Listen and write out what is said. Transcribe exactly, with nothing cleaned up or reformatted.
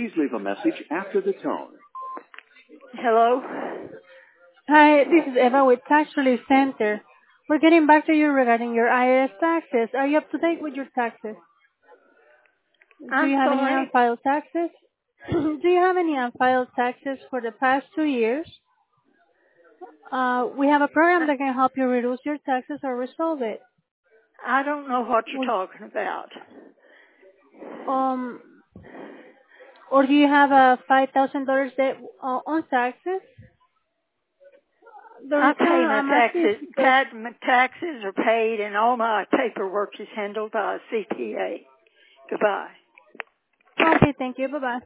Please leave a message after the tone. Hello? Hi, this is Eva with Tax Relief Center. We're getting back to you regarding your I R S taxes. Are you up to date with your taxes? I'm Do you have sorry? any unfiled taxes? Do you have any unfiled taxes for the past two years? Uh, we have a program that can help you reduce your taxes or resolve it. I don't know what you're Would, talking about. um, or do you have a five thousand dollars debt uh, on taxes? The I reason pay my I'm asking is taxes. because, Ta- my taxes are paid, and all my paperwork is handled by a C P A. Goodbye. okay, thank you. Bye-bye.